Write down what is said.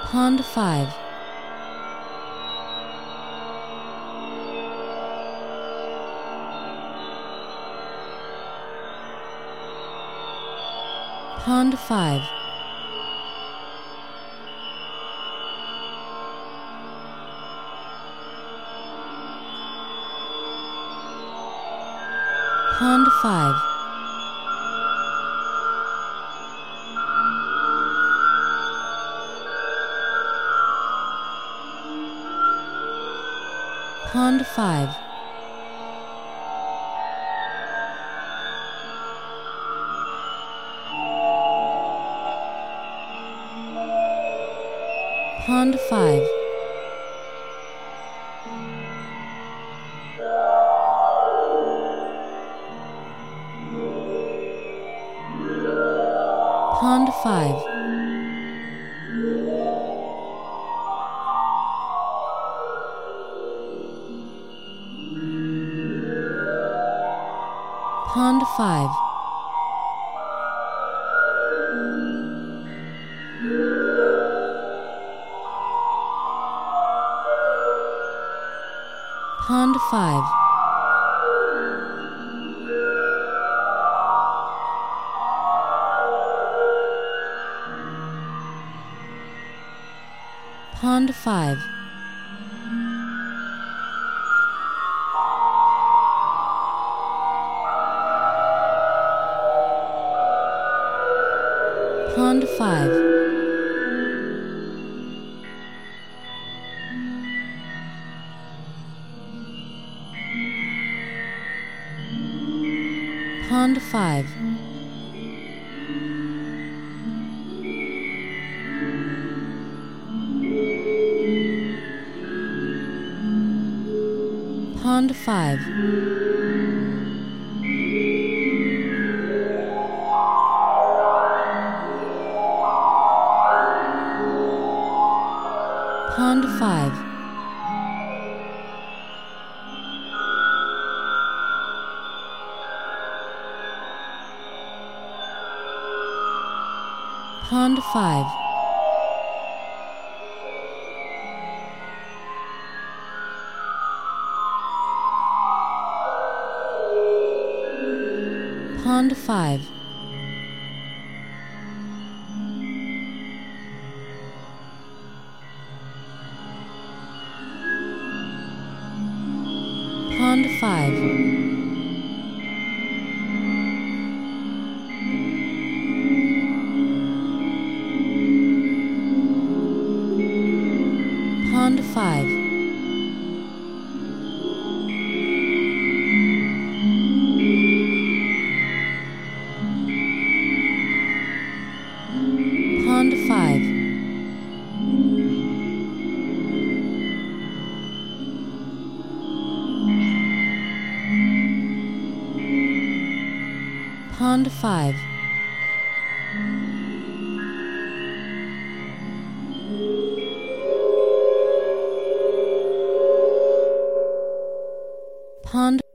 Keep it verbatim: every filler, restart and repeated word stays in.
Pond five. Pond five. Pond five. Pond five. Pond five. Pond five. Pond five. Pond five. Pond five. Pond five. Pond five. Pond five. Pond five. Pond five. Pond five. Pond five. Pond five. Pond five. Pond five. Pond